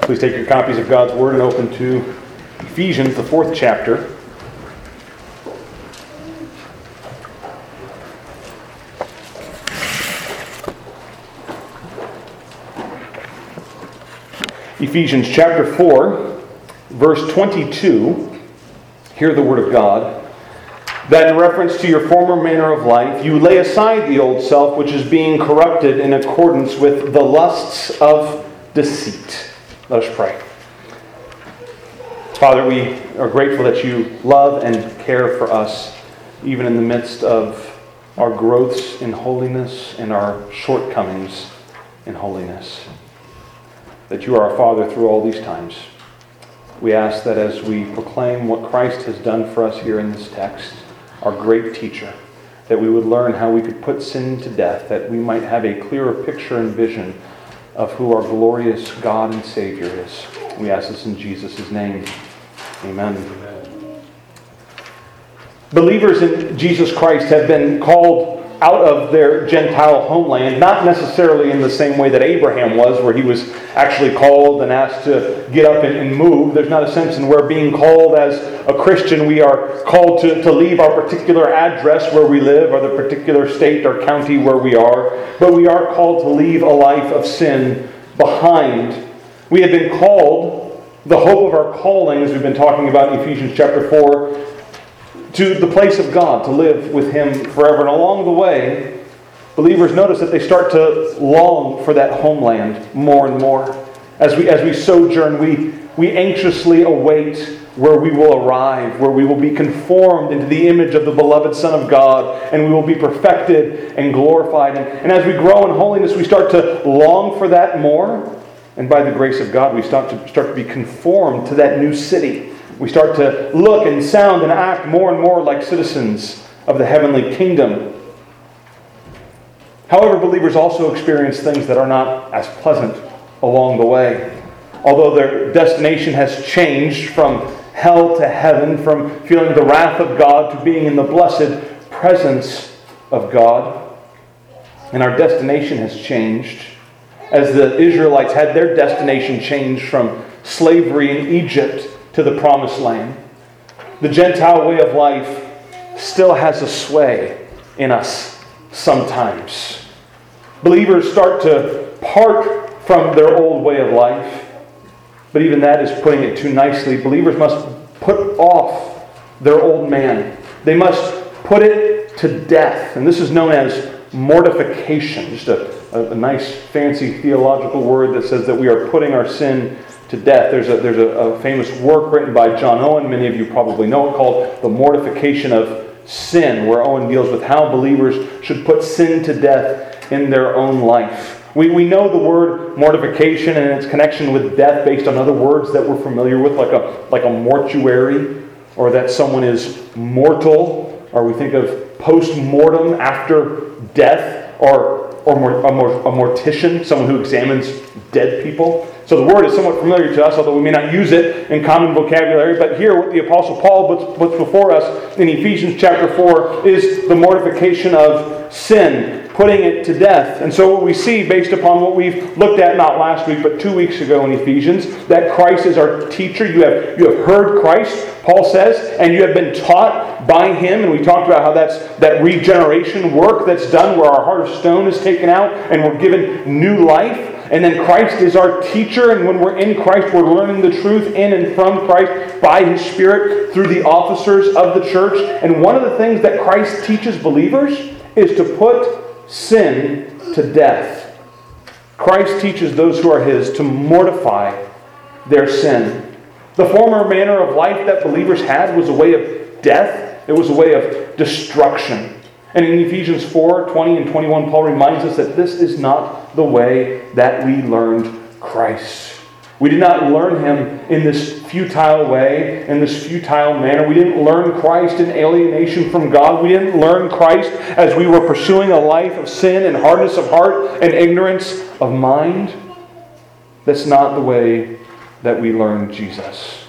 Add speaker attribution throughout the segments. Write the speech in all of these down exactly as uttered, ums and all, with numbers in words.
Speaker 1: Please take your copies of God's Word and open to Ephesians, the fourth chapter. Ephesians chapter four, verse twenty-two. Hear the Word of God. That in reference to your former manner of life, you lay aside the old self, which is being corrupted in accordance with the lusts of deceit. Let us pray. Father, we are grateful that you love and care for us, even in the midst of our growths in holiness and our shortcomings in holiness. That you are our Father through all these times. We ask that as we proclaim what Christ has done for us here in this text, our great teacher, that we would learn how we could put sin to death, that we might have a clearer picture and vision of who our glorious God and Savior is. We ask this in Jesus' name. Amen. Amen. Believers in Jesus Christ have been called out of their Gentile homeland, not necessarily in the same way that Abraham was, where he was actually called and asked to get up and, and move. There's not a sense in where being called as a Christian, we are called to, to leave our particular address where we live, or the particular state or county where we are, but we are called to leave a life of sin behind. We have been called, the hope of our calling, as we've been talking about in Ephesians chapter four, to the place of God, to live with Him forever. And along the way, believers notice that they start to long for that homeland more and more. As we as we sojourn, we, we anxiously await where we will arrive, where we will be conformed into the image of the beloved Son of God, and we will be perfected and glorified. And, and as we grow in holiness, we start to long for that more. And by the grace of God, we start to start to be conformed to that new city. We start to look and sound and act more and more like citizens of the heavenly kingdom. However, believers also experience things that are not as pleasant along the way. Although their destination has changed from hell to heaven, from feeling the wrath of God to being in the blessed presence of God. And our destination has changed as the Israelites had their destination changed from slavery in Egypt to the promised land. The Gentile way of life still has a sway in us sometimes. Believers start to part from their old way of life, but even that is putting it too nicely. Believers must put off their old man. They must put it to death. And this is known as mortification, just a, a, a nice fancy theological word that says that we are putting our sin to death. There's a there's a, a famous work written by John Owen, many of you probably know it, called The Mortification of Sin, where Owen deals with how believers should put sin to death in their own life. We we know the word mortification and its connection with death based on other words that we're familiar with, like a like a mortuary, or that someone is mortal, or we think of post-mortem, after death, or or a, mor- a mortician, someone who examines dead people. So the word is somewhat familiar to us, although we may not use it in common vocabulary. But here, what the Apostle Paul puts, puts before us in Ephesians chapter four is the mortification of sin, putting it to death. And so what we see, based upon what we've looked at not last week, but two weeks ago in Ephesians, that Christ is our teacher. You have, you have heard Christ, Paul says, and you have been taught by Him. And we talked about how that's that regeneration work that's done, where our heart of stone is taken out and we're given new life. And then Christ is our teacher, and when we're in Christ, we're learning the truth in and from Christ by His Spirit through the officers of the church. And one of the things that Christ teaches believers is to put sin to death. Christ teaches those who are His to mortify their sin. The former manner of life that believers had was a way of death. It was a way of destruction. And in Ephesians four, twenty and twenty-one, Paul reminds us that this is not the way that we learned Christ. We did not learn Him in this futile way, in this futile manner. We didn't learn Christ in alienation from God. We didn't learn Christ as we were pursuing a life of sin and hardness of heart and ignorance of mind. That's not the way that we learned Jesus.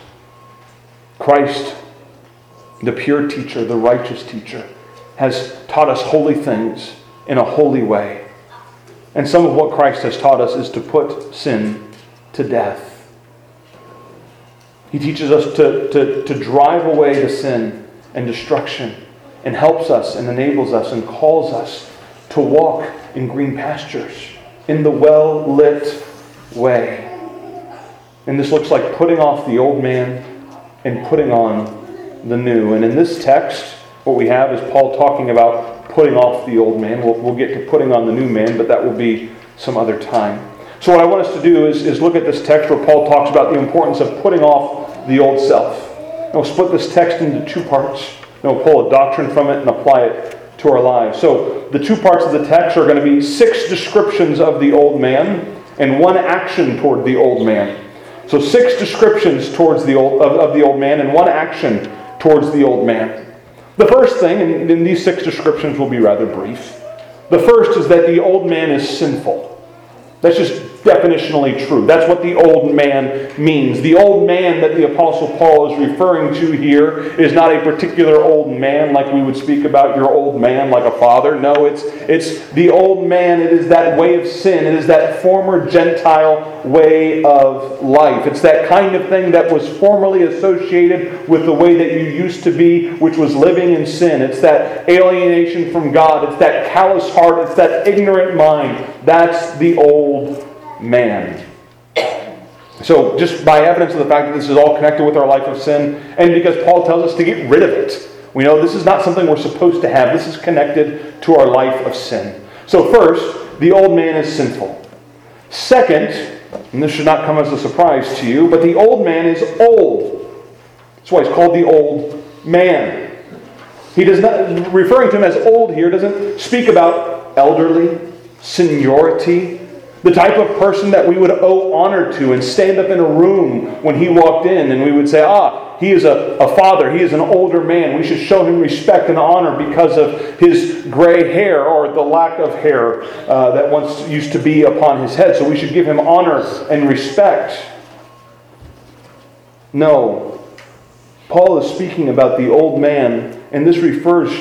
Speaker 1: Christ, the pure teacher, the righteous teacher, has taught us holy things in a holy way. And some of what Christ has taught us is to put sin to death. He teaches us to, to, to drive away the sin and destruction, and helps us and enables us and calls us to walk in green pastures, in the well-lit way. And this looks like putting off the old man and putting on the new. And in this text, what we have is Paul talking about putting off the old man. We'll, we'll get to putting on the new man, but that will be some other time. So what I want us to do is, is look at this text where Paul talks about the importance of putting off the old self. And we'll split this text into two parts. And we'll pull a doctrine from it and apply it to our lives. So the two parts of the text are going to be six descriptions of the old man and one action toward the old man. So six descriptions towards the old of, of the old man and one action towards the old man. The first thing, and, and these six descriptions will be rather brief. The first is that the old man is sinful. That's just definitionally true. That's what the old man means. The old man that the Apostle Paul is referring to here is not a particular old man like we would speak about your old man like a father. No, it's, it's the old man. It is that way of sin. It is that former Gentile way of life. It's that kind of thing that was formerly associated with the way that you used to be, which was living in sin. It's that alienation from God. It's that callous heart. It's that ignorant mind. That's the old man. So just by evidence of the fact that this is all connected with our life of sin, and because Paul tells us to get rid of it, we know this is not something we're supposed to have. This is connected to our life of sin. So first, the old man is sinful. Second, and this should not come as a surprise to you, but the old man is old. That's why he's called the old man. He does not, referring to him as old here, doesn't speak about elderly, seniority, the type of person that we would owe honor to and stand up in a room when he walked in and we would say, ah, he is a, a father, he is an older man. We should show him respect and honor because of his gray hair or the lack of hair uh, that once used to be upon his head. So we should give him honor and respect. No. Paul is speaking about the old man, and this refers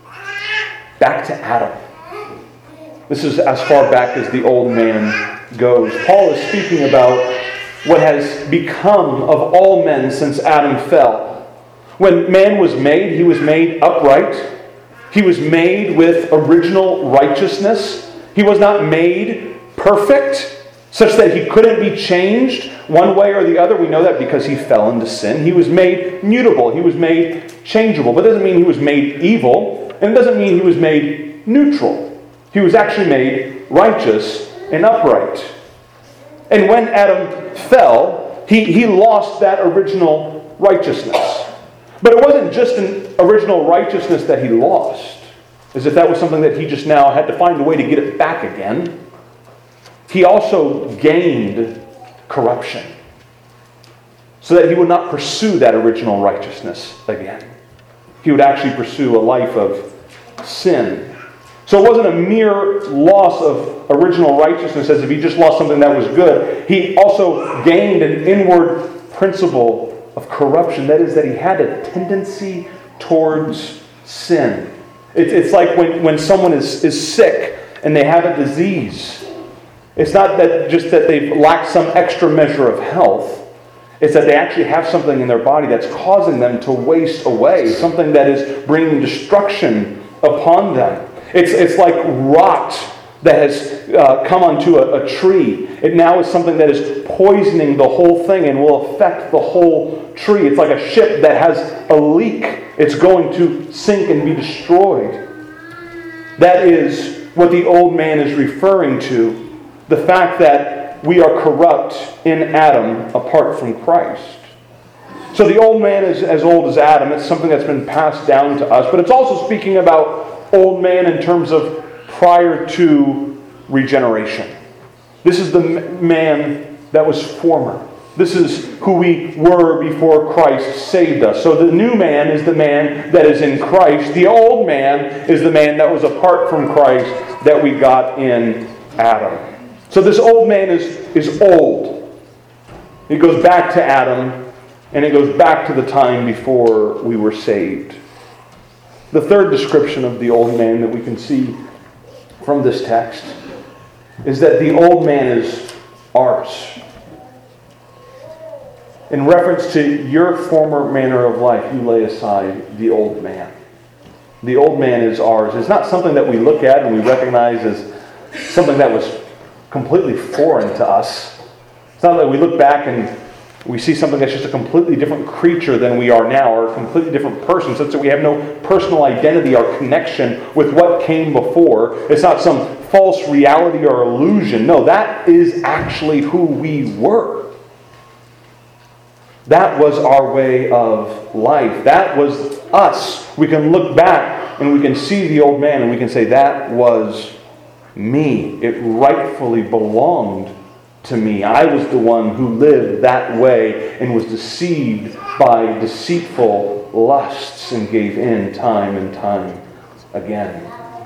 Speaker 1: back to Adam. This is as far back as the old man goes. Paul is speaking about what has become of all men since Adam fell. When man was made, he was made upright. He was made with original righteousness. He was not made perfect, such that he couldn't be changed one way or the other. We know that because he fell into sin. He was made mutable. He was made changeable. But it doesn't mean he was made evil. And it doesn't mean he was made neutral. He was actually made righteous and upright. And when Adam fell, he, he lost that original righteousness. But it wasn't just an original righteousness that he lost, as if that was something that he just now had to find a way to get it back again. He also gained corruption, so that he would not pursue that original righteousness again. He would actually pursue a life of sin. So it wasn't a mere loss of original righteousness as if he just lost something that was good. He also gained an inward principle of corruption. That is, that he had a tendency towards sin. It's, it's like when, when someone is, is sick and they have a disease. It's not that just that they've lacked some extra measure of health. It's that they actually have something in their body that's causing them to waste away. Something that is bringing destruction upon them. It's, it's like rot that has uh, come onto a, a tree. It now is something that is poisoning the whole thing and will affect the whole tree. It's like a ship that has a leak. It's going to sink and be destroyed. That is what the old man is referring to. The fact that we are corrupt in Adam apart from Christ. So the old man is as old as Adam. It's something that's been passed down to us. But it's also speaking about old man in terms of prior to regeneration. This is the man that was former. This is who we were before Christ saved us. So the new man is the man that is in Christ. The old man is the man that was apart from Christ that we got in Adam. So this old man is, is old. It goes back to Adam, and it goes back to the time before we were saved. The third description of the old man that we can see from this text is that the old man is ours. In reference to your former manner of life, you lay aside the old man. The old man is ours. It's not something that we look at and we recognize as something that was completely foreign to us. It's not that we look back and we see something that's just a completely different creature than we are now, or a completely different person, such that we have no personal identity or connection with what came before. It's not some false reality or illusion. No, that is actually who we were. That was our way of life. That was us. We can look back and we can see the old man and we can say, that was me. It rightfully belonged to me. I was the one who lived that way and was deceived by deceitful lusts and gave in time and time again.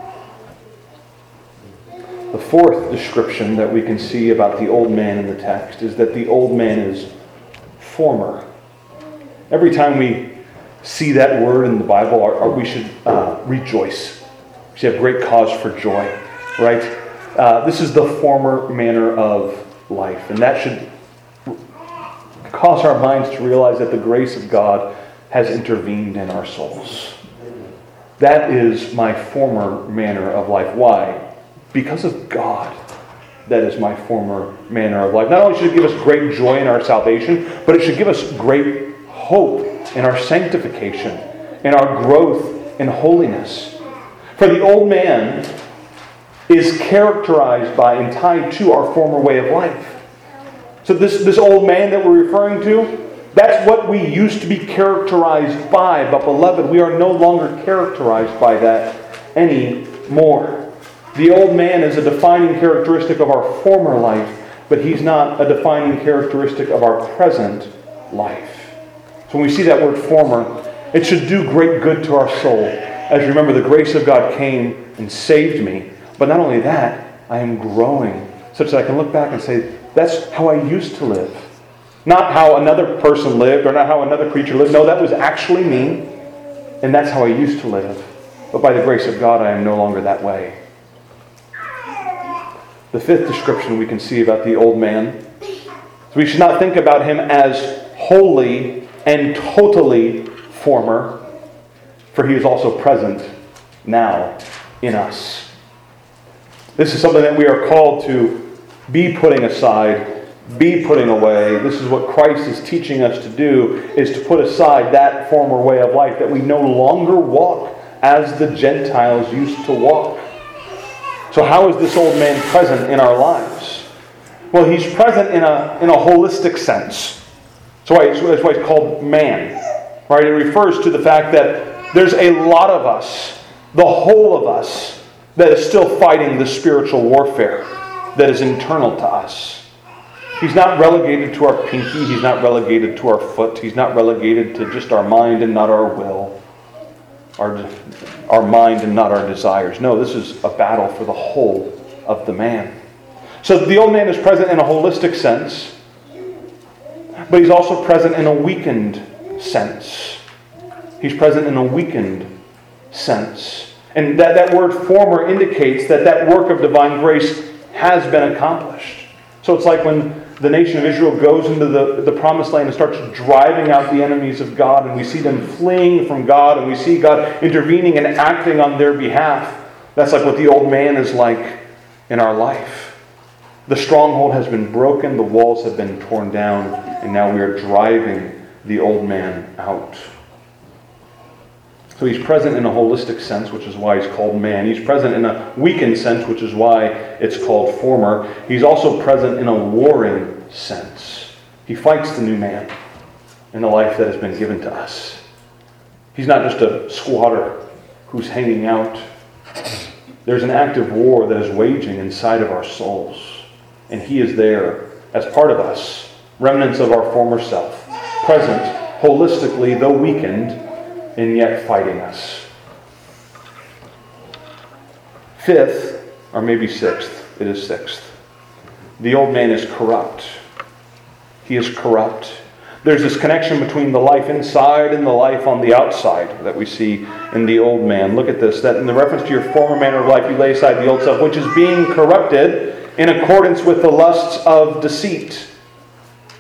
Speaker 1: The fourth description that we can see about the old man in the text is that the old man is former. Every time we see that word in the Bible, our, our, we should uh, rejoice. We should have great cause for joy, right? Uh, this is the former manner of life, and that should cause our minds to realize that the grace of God has intervened in our souls. That is my former manner of life. Why? Because of God. That is my former manner of life. Not only should it give us great joy in our salvation, but it should give us great hope in our sanctification, in our growth in holiness. For the old man is characterized by and tied to our former way of life. So this, this old man that we're referring to, that's what we used to be characterized by. But beloved, we are no longer characterized by that anymore. The old man is a defining characteristic of our former life, but he's not a defining characteristic of our present life. So when we see that word former, it should do great good to our soul. As you remember, the grace of God came and saved me. But not only that, I am growing such that I can look back and say, that's how I used to live. Not how another person lived or not how another creature lived. No, that was actually me. And that's how I used to live. But by the grace of God, I am no longer that way. The fifth description we can see about the old man. So we should not think about him as wholly and totally former, for he is also present now in us. This is something that we are called to be putting aside, be putting away. This is what Christ is teaching us to do, is to put aside that former way of life, that we no longer walk as the Gentiles used to walk. So how is this old man present in our lives? Well, he's present in a, in a holistic sense. So that's why it's called man. Right? It refers to the fact that there's a lot of us, the whole of us, that is still fighting the spiritual warfare that is internal to us. He's not relegated to our pinky. He's not relegated to our foot. He's not relegated to just our mind and not our will. Our, our mind and not our desires. No, this is a battle for the whole of the man. So the old man is present in a holistic sense, but he's also present in a weakened sense. He's present in a weakened sense. And that, that word former indicates that that work of divine grace has been accomplished. So it's like when the nation of Israel goes into the, the promised land and starts driving out the enemies of God, and we see them fleeing from God, and we see God intervening and acting on their behalf. That's like what the old man is like in our life. The stronghold has been broken, the walls have been torn down, and now we are driving the old man out. So he's present in a holistic sense, which is why he's called man. He's present in a weakened sense, which is why it's called former. He's also present in a warring sense. He fights the new man in the life that has been given to us. He's not just a squatter who's hanging out. There's an active war that is waging inside of our souls. And he is there as part of us, remnants of our former self, present holistically, though weakened, and yet fighting us. Fifth, or maybe sixth, it is sixth. The old man is corrupt. He is corrupt. There's this connection between the life inside and the life on the outside that we see in the old man. Look at this, that in the reference to your former manner of life, you lay aside the old self, which is being corrupted in accordance with the lusts of deceit.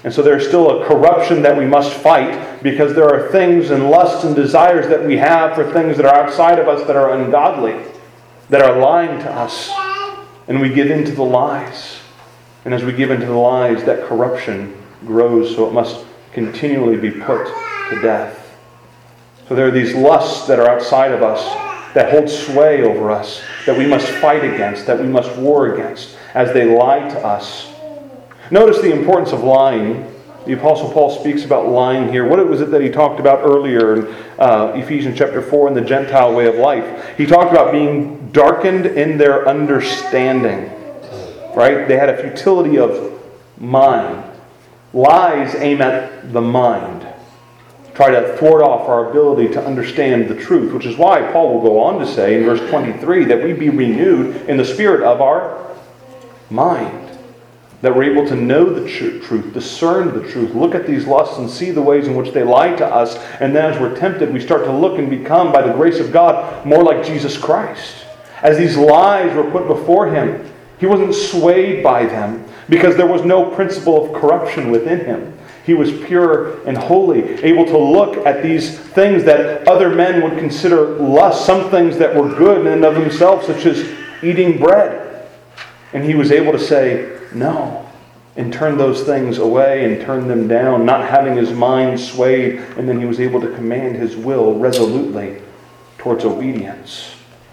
Speaker 1: And so there's still a corruption that we must fight, because there are things and lusts and desires that we have for things that are outside of us that are ungodly, that are lying to us. And we give in to the lies. And as we give into the lies, that corruption grows, so it must continually be put to death. So there are these lusts that are outside of us, that hold sway over us, that we must fight against, that we must war against, as they lie to us. Notice the importance of lying. The Apostle Paul speaks about lying here. What was it that he talked about earlier in uh, Ephesians chapter four in the Gentile way of life? He talked about being darkened in their understanding. Right? They had a futility of mind. Lies aim at the mind. Try to thwart off our ability to understand the truth, which is why Paul will go on to say in verse twenty-three that we be renewed in the spirit of our mind. That we're able to know the tr- truth, discern the truth, look at these lusts and see the ways in which they lie to us. And then as we're tempted, we start to look and become, by the grace of God, more like Jesus Christ. As these lies were put before him, he wasn't swayed by them because there was no principle of corruption within him. He was pure and holy, able to look at these things that other men would consider lust, some things that were good in and of themselves, such as eating bread. And he was able to say, no, and turn those things away and turn them down, not having his mind swayed, and then he was able to command his will resolutely towards obedience.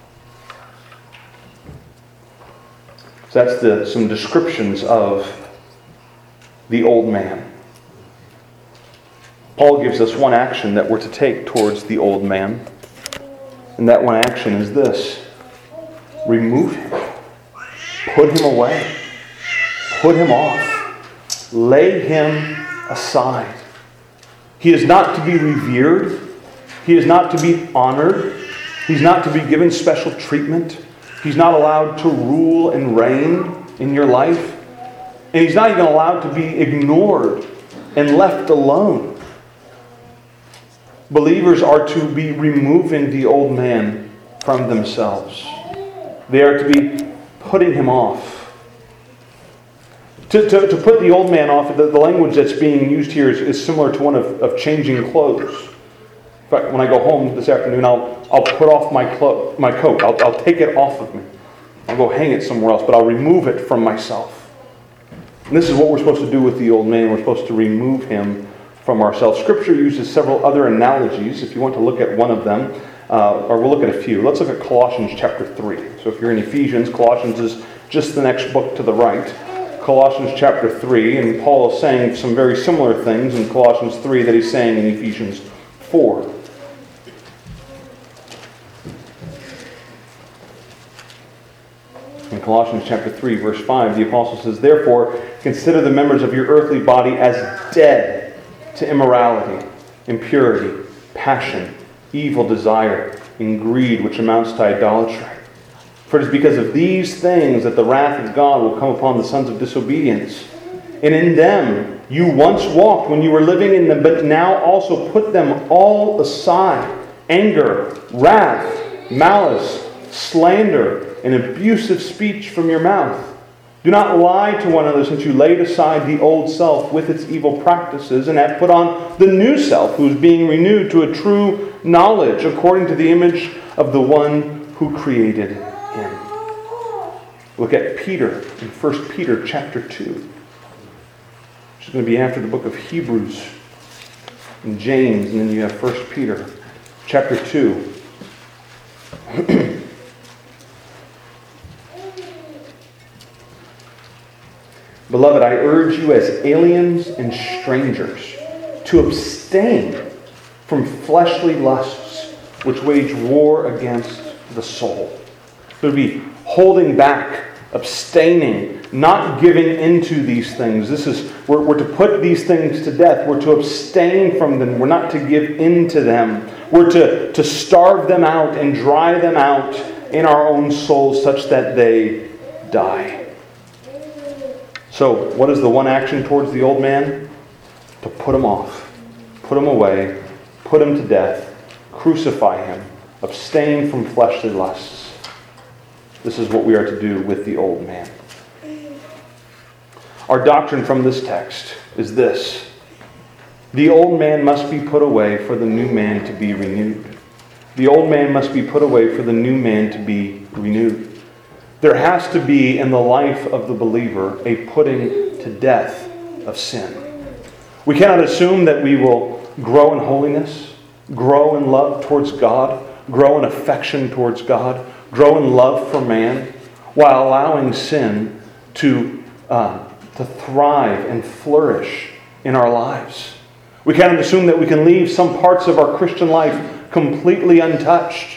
Speaker 1: So that's the, some descriptions of the old man. Paul gives us one action that we're to take towards the old man, and that one action is this: remove him, put him away. Put him off. Lay him aside. He is not to be revered. He is not to be honored. He's not to be given special treatment. He's not allowed to rule and reign in your life. And he's not even allowed to be ignored and left alone. Believers are to be removing the old man from themselves. They are to be putting him off. To, to, to put the old man off, the, the language that's being used here is, is similar to one of, of changing clothes. In fact, when I go home this afternoon, I'll I'll put off my clo- my coat. I'll, I'll take it off of me. I'll go hang it somewhere else, but I'll remove it from myself. And this is what we're supposed to do with the old man. We're supposed to remove him from ourselves. Scripture uses several other analogies. If you want to look at one of them, uh, or we'll look at a few. Let's look at Colossians chapter three. So if you're in Ephesians, Colossians is just the next book to the right. Colossians chapter three, and Paul is saying some very similar things in Colossians three that he's saying in Ephesians four. In Colossians chapter three, verse five, the apostle says, "Therefore, consider the members of your earthly body as dead to immorality, impurity, passion, evil desire, and greed, which amounts to idolatry. For it is because of these things that the wrath of God will come upon the sons of disobedience. And in them you once walked when you were living in them, but now also put them all aside: anger, wrath, malice, slander, and abusive speech from your mouth. Do not lie to one another, since you laid aside the old self with its evil practices, and have put on the new self, who is being renewed to a true knowledge according to the image of the one who created him." Look at Peter in First Peter chapter two. Which is going to be after the book of Hebrews and James, and then you have First Peter chapter two. "Beloved, I urge you as aliens and strangers to abstain from fleshly lusts which wage war against the soul." So to be holding back, abstaining, not giving into these things. This is we're, we're to put these things to death. We're to abstain from them. We're not to give into them. We're to, to starve them out and dry them out in our own souls such that they die. So, what is the one action towards the old man? To put him off. Put him away. Put him to death. Crucify him. Abstain from fleshly lusts. This is what we are to do with the old man. Our doctrine from this text is this: the old man must be put away for the new man to be renewed. The old man must be put away for the new man to be renewed. There has to be in the life of the believer a putting to death of sin. We cannot assume that we will grow in holiness, grow in love towards God, grow in affection towards God, grow in love for man, while allowing sin to, uh, to thrive and flourish in our lives. We cannot assume that we can leave some parts of our Christian life completely untouched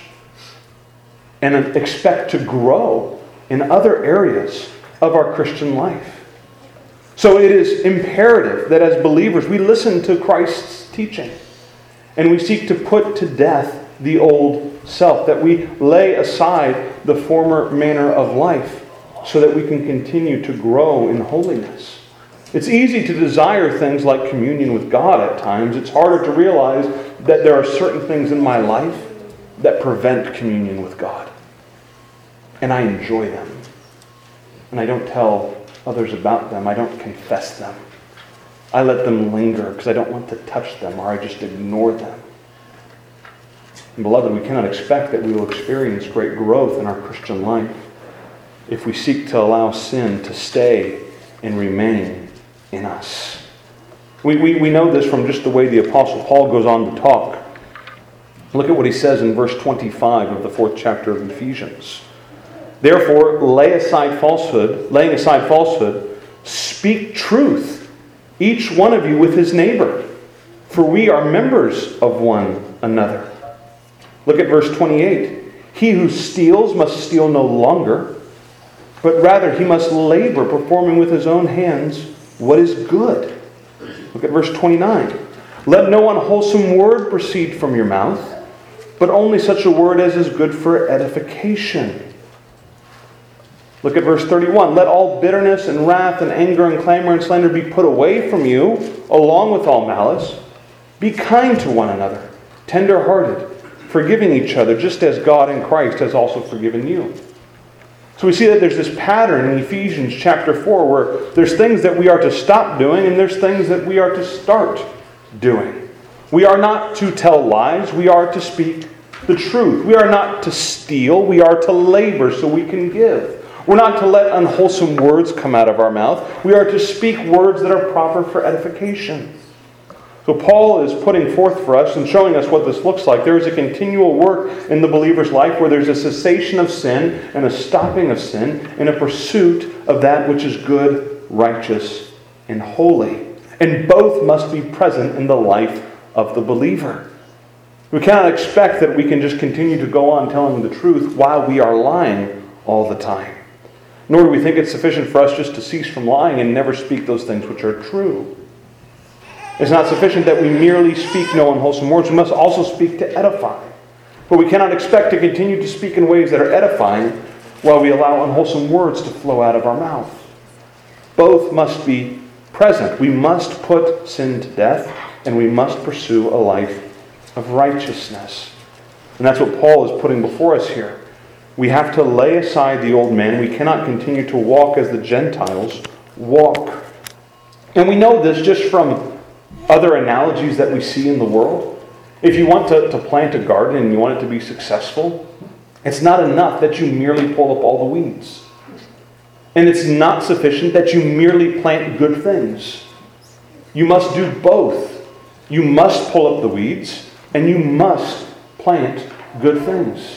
Speaker 1: and expect to grow in other areas of our Christian life. So it is imperative that as believers we listen to Christ's teaching and we seek to put to death the old self, that we lay aside the former manner of life so that we can continue to grow in holiness. It's easy to desire things like communion with God at times. It's harder to realize that there are certain things in my life that prevent communion with God. And I enjoy them. And I don't tell others about them. I don't confess them. I let them linger because I don't want to touch them, or I just ignore them. And beloved, we cannot expect that we will experience great growth in our Christian life if we seek to allow sin to stay and remain in us. We, we, we know this from just the way the Apostle Paul goes on to talk. Look at what he says in verse twenty-five of the fourth chapter of Ephesians. Therefore, lay aside falsehood, laying aside falsehood, speak truth, each one of you with his neighbor, for we are members of one another. Look at verse twenty-eight. He who steals must steal no longer, but rather he must labor, performing with his own hands what is good. Look at verse twenty-nine. Let no unwholesome word proceed from your mouth, but only such a word as is good for edification. Look at verse thirty-one. Let all bitterness and wrath and anger and clamor and slander be put away from you, along with all malice. Be kind to one another, tender-hearted, forgiving each other, just as God in Christ has also forgiven you. So we see that there's this pattern in Ephesians chapter four where there's things that we are to stop doing and there's things that we are to start doing. We are not to tell lies. We are to speak the truth. We are not to steal. We are to labor so we can give. We're not to let unwholesome words come out of our mouth. We are to speak words that are proper for edification. So Paul is putting forth for us and showing us what this looks like. There is a continual work in the believer's life where there's a cessation of sin and a stopping of sin and a pursuit of that which is good, righteous, and holy. And both must be present in the life of the believer. We cannot expect that we can just continue to go on telling the truth while we are lying all the time. Nor do we think it's sufficient for us just to cease from lying and never speak those things which are true. It's not sufficient that we merely speak no unwholesome words. We must also speak to edify. But we cannot expect to continue to speak in ways that are edifying while we allow unwholesome words to flow out of our mouth. Both must be present. We must put sin to death, and we must pursue a life of righteousness. And that's what Paul is putting before us here. We have to lay aside the old man. We cannot continue to walk as the Gentiles walk. And we know this just from other analogies that we see in the world. If you want to, to plant a garden and you want it to be successful, it's not enough that you merely pull up all the weeds. And it's not sufficient that you merely plant good things. You must do both. You must pull up the weeds and you must plant good things.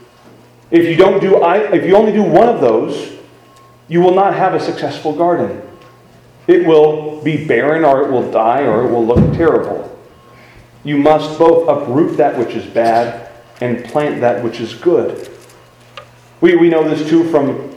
Speaker 1: If you don't do, if you only do one of those, you will not have a successful garden. It will be barren, or it will die, or it will look terrible. You must both uproot that which is bad and plant that which is good. We, we know this too from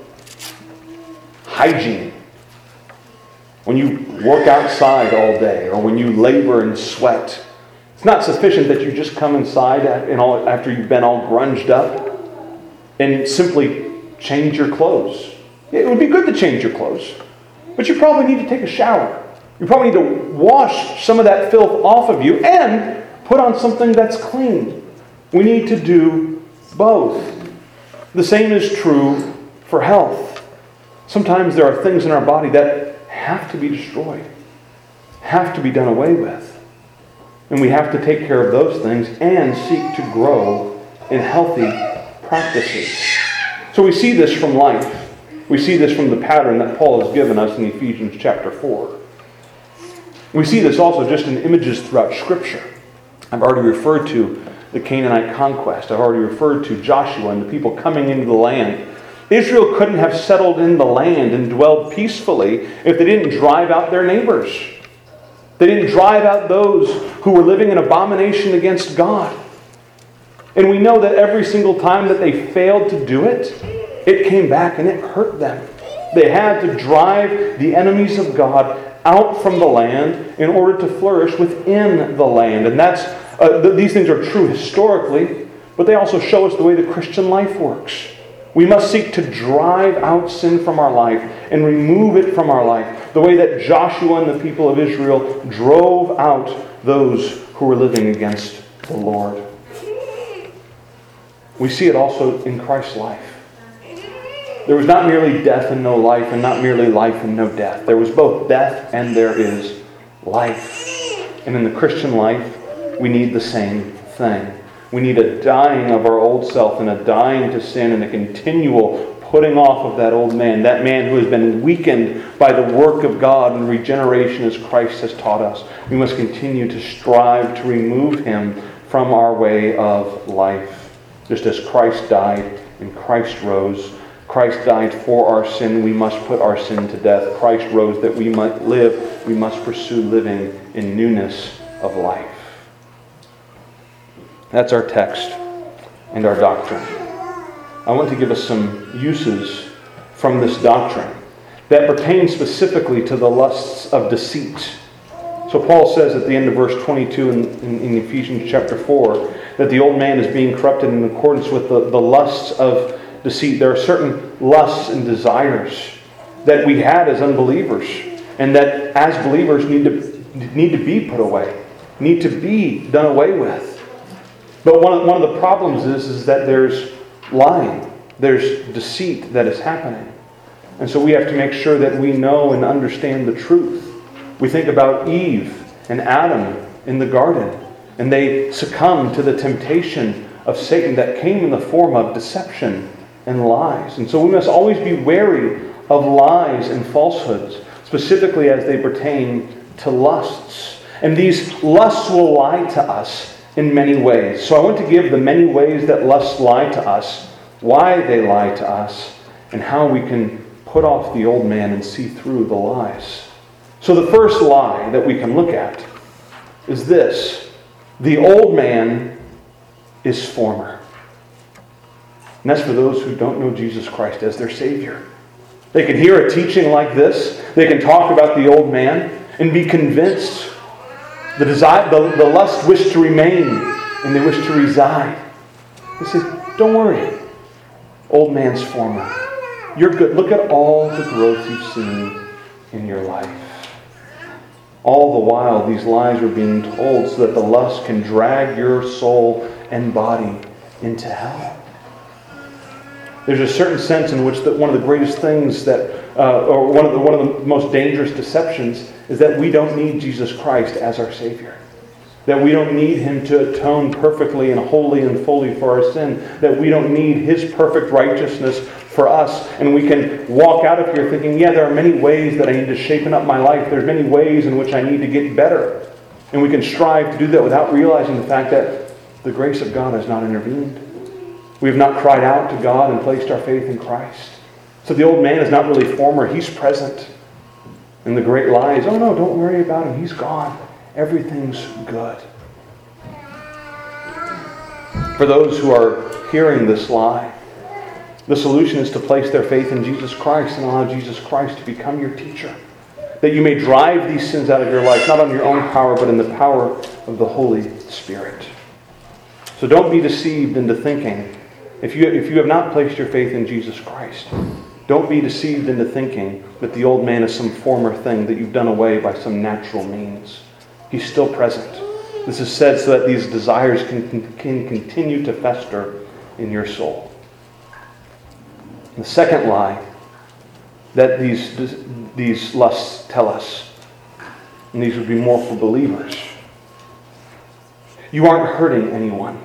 Speaker 1: hygiene. When you work outside all day, or when you labor and sweat, it's not sufficient that you just come inside and all, after you've been all grunged up and simply change your clothes. It would be good to change your clothes, but you probably need to take a shower. You probably need to wash some of that filth off of you and put on something that's clean. We need to do both. The same is true for health. Sometimes there are things in our body that have to be destroyed, have to be done away with. And we have to take care of those things and seek to grow in healthy practices. So we see this from life. We see this from the pattern that Paul has given us in Ephesians chapter four. We see this also just in images throughout Scripture. I've already referred to the Canaanite conquest. I've already referred to Joshua and the people coming into the land. Israel couldn't have settled in the land and dwelled peacefully if they didn't drive out their neighbors. They didn't drive out those who were living in abomination against God. And we know that every single time that they failed to do it, it came back and it hurt them. They had to drive the enemies of God out from the land in order to flourish within the land. And that's uh, th- these things are true historically, but they also show us the way the Christian life works. We must seek to drive out sin from our life and remove it from our life, the way that Joshua and the people of Israel drove out those who were living against the Lord. We see it also in Christ's life. There was not merely death and no life, and not merely life and no death. There was both death and there is life. And in the Christian life, we need the same thing. We need a dying of our old self and a dying to sin and a continual putting off of that old man, that man who has been weakened by the work of God and regeneration as Christ has taught us. We must continue to strive to remove him from our way of life. Just as Christ died and Christ rose, Christ died for our sin. We must put our sin to death. Christ rose that we might live. We must pursue living in newness of life. That's our text and our doctrine. I want to give us some uses from this doctrine that pertain specifically to the lusts of deceit. So Paul says at the end of verse twenty-two in, in, in Ephesians chapter four that the old man is being corrupted in accordance with the, the lusts of deceit. There are certain lusts and desires that we had as unbelievers and that as believers need to need to be put away, need to be done away with. But one of, one of the problems is, is that there's lying, there's deceit that is happening. And so we have to make sure that we know and understand the truth. We think about Eve and Adam in the garden, and they succumbed to the temptation of Satan that came in the form of deception and lies. And so we must always be wary of lies and falsehoods, specifically as they pertain to lusts. And these lusts will lie to us in many ways. So I want to give the many ways that lusts lie to us, why they lie to us, and how we can put off the old man and see through the lies. So the first lie that we can look at is this: the old man is former. And that's for those who don't know Jesus Christ as their Savior. They can hear a teaching like this. They can talk about the old man and be convinced. The desire, the, the lust wish to remain and they wish to reside. He says, don't worry, old man's former. You're good. Look at all the growth you've seen in your life. All the while, these lies are being told so that the lust can drag your soul and body into hell. There's a certain sense in which that one of the greatest things that, uh, or one of the one of the most dangerous deceptions, is that we don't need Jesus Christ as our Savior. That we don't need Him to atone perfectly and wholly and fully for our sin. That we don't need His perfect righteousness for us. And we can walk out of here thinking, yeah, there are many ways that I need to shapen up my life. There's many ways in which I need to get better. And we can strive to do that without realizing the fact that the grace of God has not intervened. We have not cried out to God and placed our faith in Christ. So the old man is not really former. He's present. And the great lie is, oh no, don't worry about him. He's gone. Everything's good. For those who are hearing this lie, the solution is to place their faith in Jesus Christ and allow Jesus Christ to become your teacher. That you may drive these sins out of your life, not on your own power, but in the power of the Holy Spirit. So don't be deceived into thinking, if you, if you have not placed your faith in Jesus Christ, don't be deceived into thinking that the old man is some former thing that you've done away by some natural means. He's still present. This is said so that these desires can, can continue to fester in your soul. The second lie that these, these lusts tell us. And these would be more for believers. You aren't hurting anyone.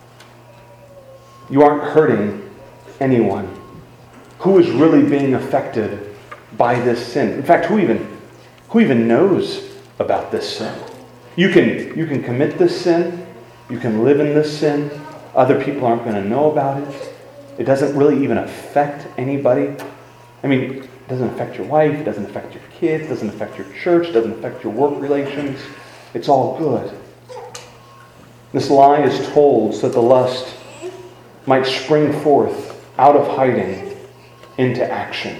Speaker 1: You aren't hurting anyone. Who is really being affected by this sin? In fact, who even, who even knows about this sin? You can, you can commit this sin. You can live in this sin. Other people aren't going to know about it. It doesn't really even affect anybody. I mean, it doesn't affect your wife. It doesn't affect your kids. It doesn't affect your church. It doesn't affect your work relations. It's all good. This lie is told so that the lust might spring forth out of hiding into action.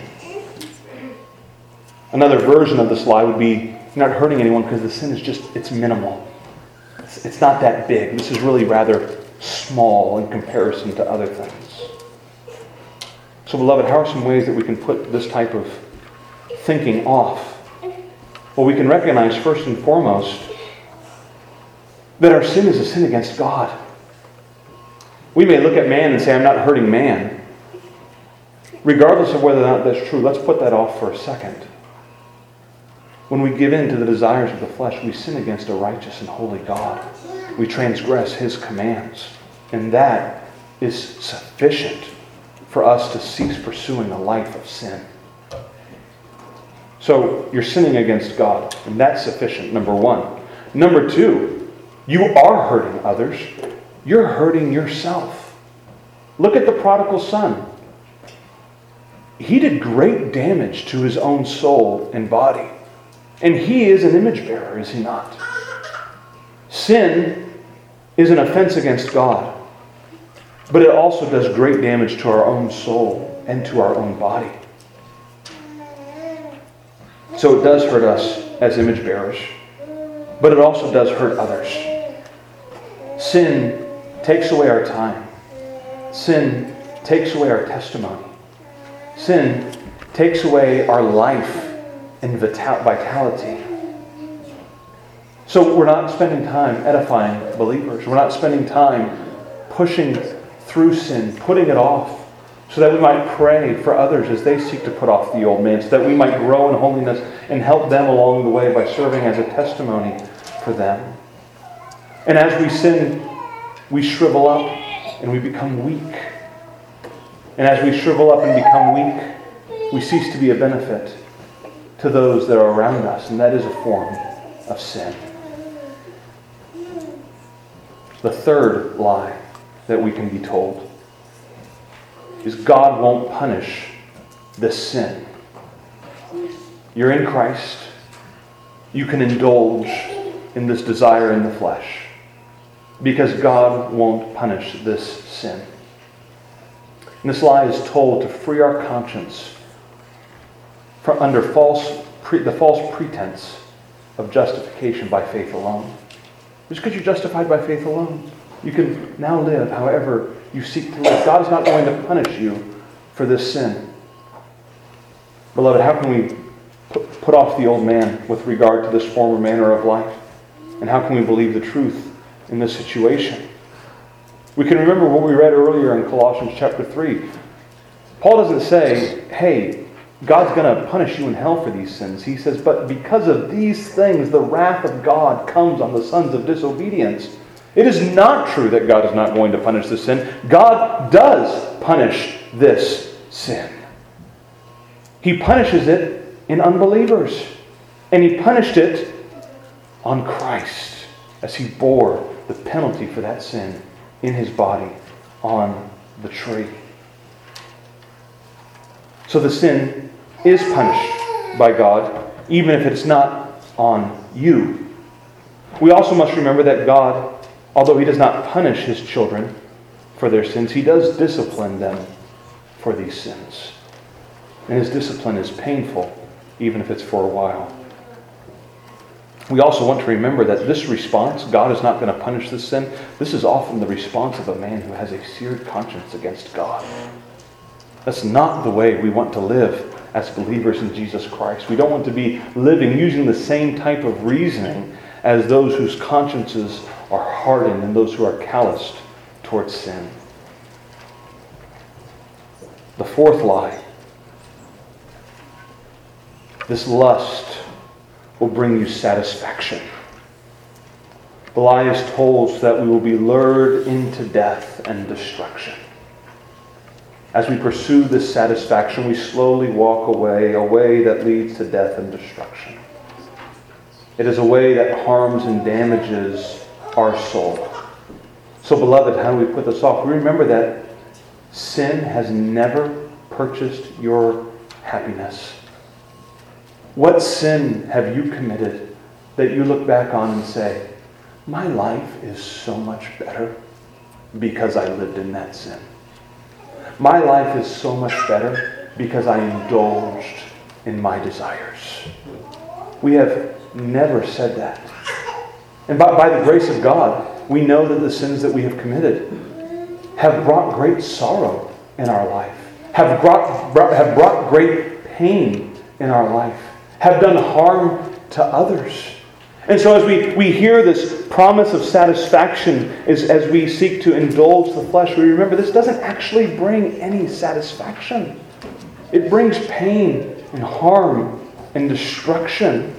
Speaker 1: Another version of this lie would be, you're not hurting anyone because the sin is just, it's minimal. It's, it's not that big. This is really rather small in comparison to other things. So, beloved, how are some ways that we can put this type of thinking off? Well, we can recognize first and foremost that our sin is a sin against God. We may look at man and say, I'm not hurting man. Regardless of whether or not that's true, let's put that off for a second. When we give in to the desires of the flesh, we sin against a righteous and holy God. We transgress His commands. And that is sufficient for us to cease pursuing a life of sin. So you're sinning against God, and that's sufficient, number one. Number two, you are hurting others. You're hurting yourself. Look at the prodigal son. He did great damage to his own soul and body. And he is an image bearer, is he not? Sin is an offense against God. But it also does great damage to our own soul and to our own body. So it does hurt us as image bearers. But it also does hurt others. Sin takes away our time. Sin takes away our testimony. Sin takes away our life and vitality. So we're not spending time edifying believers. We're not spending time pushing through sin, putting it off, so that we might pray for others as they seek to put off the old man, so that we might grow in holiness and help them along the way by serving as a testimony for them. And as we sin, we shrivel up and we become weak. And as we shrivel up and become weak, we cease to be a benefit to those that are around us, and that is a form of sin. The third lie that we can be told is God won't punish this sin. You're in Christ. You can indulge in this desire in the flesh because God won't punish this sin. And this lie is told to free our conscience from under false pre, the false pretense of justification by faith alone. Just because you're justified by faith alone, you can now live however you seek to live. God is not going to punish you for this sin. Beloved, how can we put off the old man with regard to this former manner of life? And how can we believe the truth in this situation? We can remember what we read earlier in Colossians chapter three. Paul doesn't say, hey, God's going to punish you in hell for these sins. He says, but because of these things, the wrath of God comes on the sons of disobedience. It is not true that God is not going to punish this sin. God does punish this sin. He punishes it in unbelievers. And He punished it on Christ as He bore the penalty for that sin in His body on the tree. So the sin is punished by God, even if it's not on you. We also must remember that God, although He does not punish His children for their sins, He does discipline them for these sins. And His discipline is painful, even if it's for a while. We also want to remember that this response, God is not going to punish this sin, this is often the response of a man who has a seared conscience against God. That's not the way we want to live as believers in Jesus Christ. We don't want to be living using the same type of reasoning as those whose consciences are hardened and those who are calloused towards sin. The fourth lie This lust will bring you satisfaction. The lie is told so that we will be lured into death and destruction. As we pursue this satisfaction, we slowly walk away, a way that leads to death and destruction. It is a way that harms and damages our soul. So, beloved, how do we put this off? We remember that sin has never purchased your happiness. What sin have you committed that you look back on and say, my life is so much better because I lived in that sin. My life is so much better because I indulged in my desires. We have never said that. And by, by the grace of God, we know that the sins that we have committed have brought great sorrow in our life, have brought, brought, have brought great pain in our life, have done harm to others. And so as we, we hear this promise of satisfaction as, as we seek to indulge the flesh, we remember this doesn't actually bring any satisfaction. It brings pain and harm and destruction.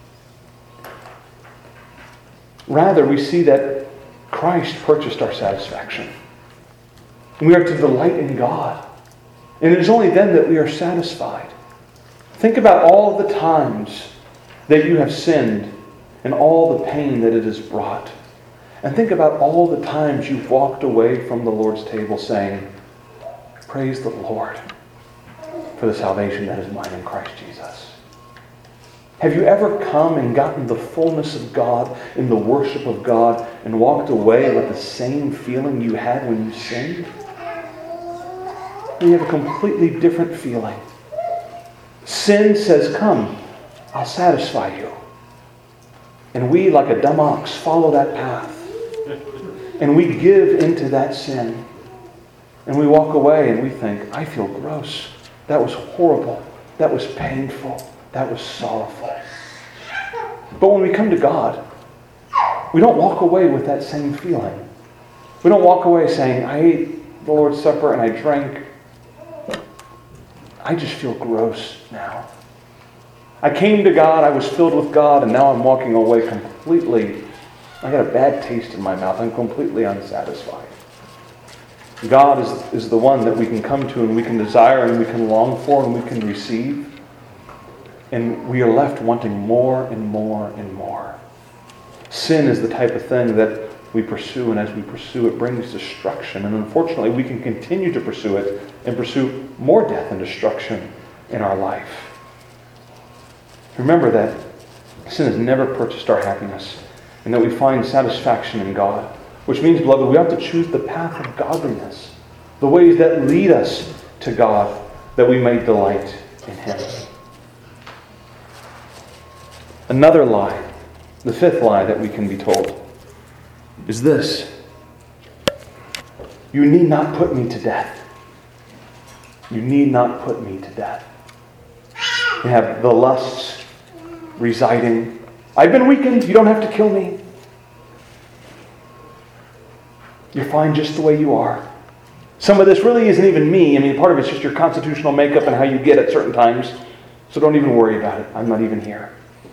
Speaker 1: Rather, we see that Christ purchased our satisfaction. We are to delight in God. And it is only then that we are satisfied. Think about all the times that you have sinned and all the pain that it has brought. And think about all the times you've walked away from the Lord's table saying, praise the Lord for the salvation that is mine in Christ Jesus. Have you ever come and gotten the fullness of God in the worship of God and walked away with the same feeling you had when you sinned? You have a completely different feeling. Sin says, come, I'll satisfy you. And we, like a dumb ox, follow that path. And we give into that sin. And we walk away and we think, I feel gross. That was horrible. That was painful. That was sorrowful. But when we come to God, we don't walk away with that same feeling. We don't walk away saying, I ate the Lord's Supper and I drank. I just feel gross now. I came to God, I was filled with God, and now I'm walking away completely. I got a bad taste in my mouth. I'm completely unsatisfied. God is, is the one that we can come to and we can desire and we can long for and we can receive. And we are left wanting more and more and more. Sin is the type of thing that we pursue, and as we pursue it brings destruction. And unfortunately, we can continue to pursue it and pursue more death and destruction in our life. Remember that sin has never purchased our happiness, and that we find satisfaction in God. Which means, beloved, we have to choose the path of godliness, the ways that lead us to God, that we may delight in Him. Another lie, the fifth lie that we can be told, is this: you need not put me to death. You need not put me to death. We have the lusts residing. I've been weakened. You don't have to kill me. You're fine just the way you are. Some of this really isn't even me. I mean, part of it's just your constitutional makeup and how you get at certain times. So don't even worry about it. I'm not even here.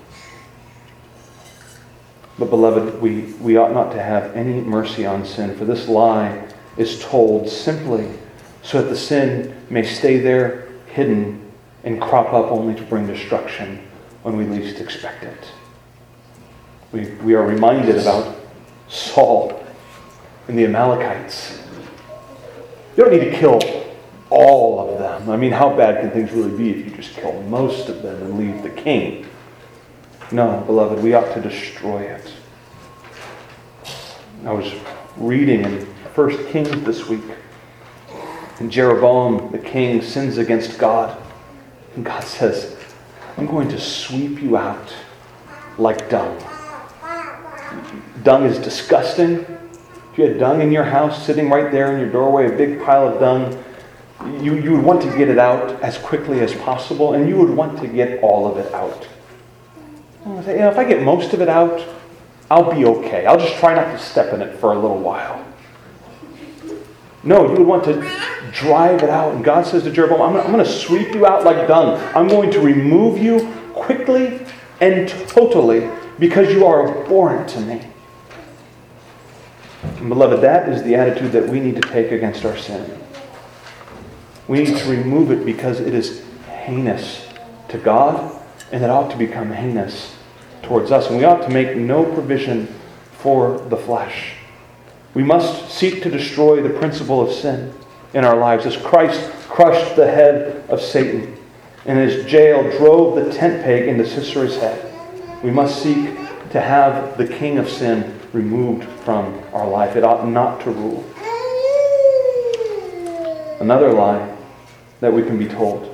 Speaker 1: But beloved, we, we ought not to have any mercy on sin, for this lie is told simply so that the sin may stay there hidden and crop up only to bring destruction when we least expect it. We, we are reminded about Saul and the Amalekites. You don't need to kill all of them. I mean, how bad can things really be if you just kill most of them and leave the king? No, beloved, we ought to destroy it. I was reading in First Kings this week, and Jeroboam, the king, sins against God. And God says, I'm going to sweep you out like dung. Dung is disgusting. If you had dung in your house, sitting right there in your doorway, a big pile of dung, you, you would want to get it out as quickly as possible, and you would want to get all of it out. I say, you know, if I get most of it out, I'll be okay. I'll just try not to step in it for a little while. No, you would want to drive it out. And God says to Jeroboam, I'm, I'm going to sweep you out like dung. I'm going to remove you quickly and totally because you are abhorrent to me. And beloved, that is the attitude that we need to take against our sin. We need to remove it because it is heinous to God, and it ought to become heinous towards us. And we ought to make no provision for the flesh. We must seek to destroy the principle of sin in our lives. As Christ crushed the head of Satan and his jail drove the tent peg into Sisera's head, we must seek to have the king of sin removed from our life. It ought not to rule. Another lie that we can be told.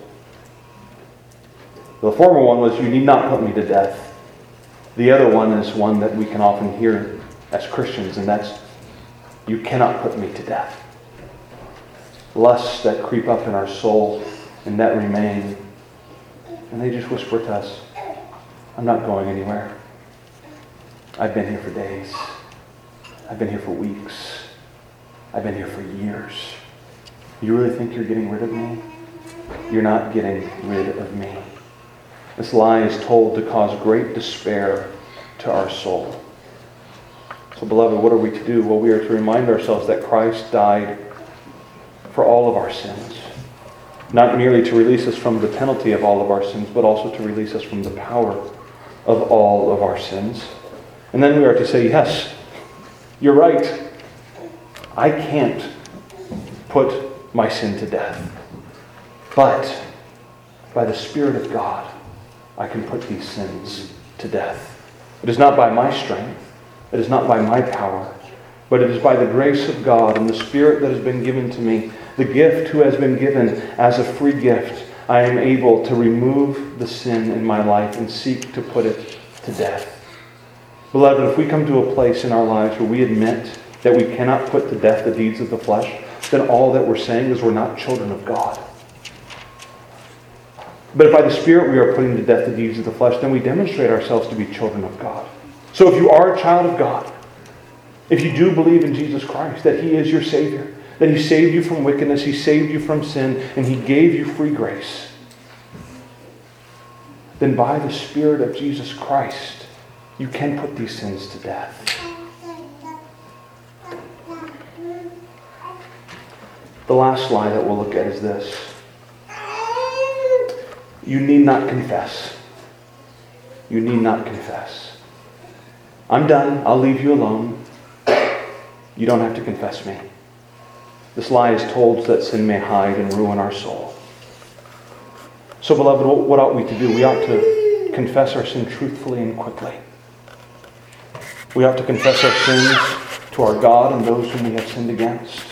Speaker 1: The former one was, you need not put me to death. The other one is one that we can often hear as Christians, and that's, you cannot put me to death. Lusts that creep up in our soul and that remain, and they just whisper to us, I'm not going anywhere. I've been here for days. I've been here for weeks. I've been here for years. You really think you're getting rid of me? You're not getting rid of me. This lie is told to cause great despair to our soul. So, beloved, what are we to do? Well, we are to remind ourselves that Christ died for all of our sins. Not merely to release us from the penalty of all of our sins, but also to release us from the power of all of our sins. And then we are to say, yes, you're right. I can't put my sin to death. But by the Spirit of God, I can put these sins to death. It is not by my strength. It is not by my power. But it is by the grace of God and the Spirit that has been given to me, the gift who has been given as a free gift, I am able to remove the sin in my life and seek to put it to death. Beloved, if we come to a place in our lives where we admit that we cannot put to death the deeds of the flesh, then all that we're saying is we're not children of God. But if by the Spirit we are putting to death the deeds of the flesh, then we demonstrate ourselves to be children of God. So if you are a child of God, if you do believe in Jesus Christ, that He is your Savior, that He saved you from wickedness, He saved you from sin, and He gave you free grace, then by the Spirit of Jesus Christ, you can put these sins to death. The last lie that we'll look at is this. You need not confess. You need not confess. I'm done. I'll leave you alone. You don't have to confess me. This lie is told so that sin may hide and ruin our soul. So, beloved, what ought we to do? We ought to confess our sin truthfully and quickly. We ought to confess our sins to our God and those whom we have sinned against.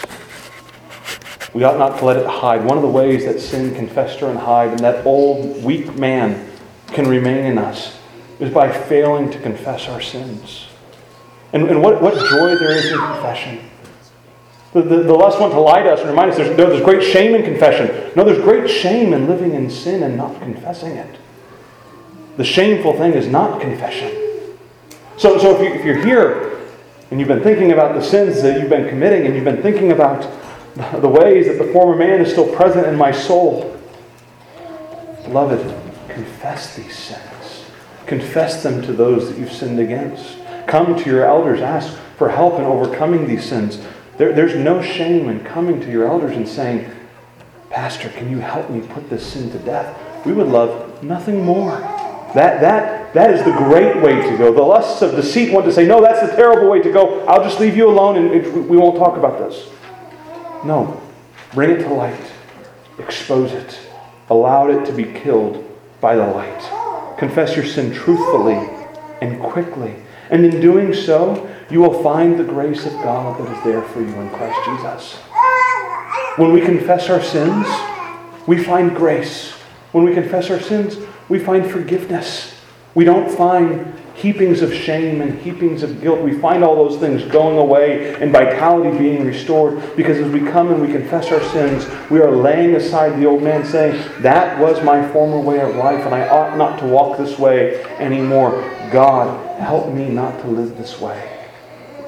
Speaker 1: We ought not to let it hide. One of the ways that sin can fester and hide and that old, weak man can remain in us is by failing to confess our sins. And, and what, what joy there is in confession. The, the, the lust want to lie to us and remind us there's, no, there's great shame in confession. No, there's great shame in living in sin and not confessing it. The shameful thing is not confession. So, so if, you, if you're here and you've been thinking about the sins that you've been committing and you've been thinking about the ways that the former man is still present in my soul, beloved, confess these sins. Confess them to those that you've sinned against. Come to your elders. Ask for help in overcoming these sins. There, there's no shame in coming to your elders and saying, Pastor, can you help me put this sin to death? We would love nothing more. That, that, that is the great way to go. The lusts of deceit want to say, no, that's the terrible way to go. I'll just leave you alone and we won't talk about this. No. Bring it to light. Expose it. Allow it to be killed by the light. Confess your sin truthfully and quickly. And in doing so, you will find the grace of God that is there for you in Christ Jesus. When we confess our sins, we find grace. When we confess our sins, we find forgiveness. We don't find heapings of shame and heapings of guilt. We find all those things going away and vitality being restored, because as we come and we confess our sins, we are laying aside the old man, saying, that was my former way of life and I ought not to walk this way anymore. God, help me not to live this way.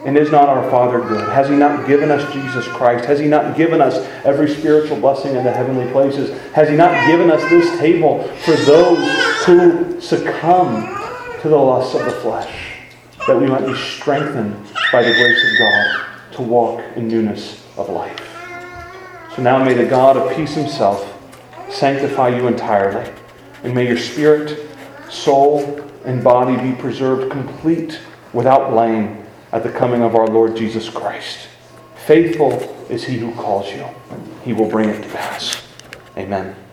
Speaker 1: And is not our Father good? Has He not given us Jesus Christ? Has He not given us every spiritual blessing in the heavenly places? Has He not given us this table for those who succumb to the lusts of the flesh, that we might be strengthened by the grace of God to walk in newness of life? So now may the God of peace Himself sanctify you entirely, and may your spirit, soul, and body be preserved complete, without blame, at the coming of our Lord Jesus Christ. Faithful is He who calls you. He will bring it to pass. Amen.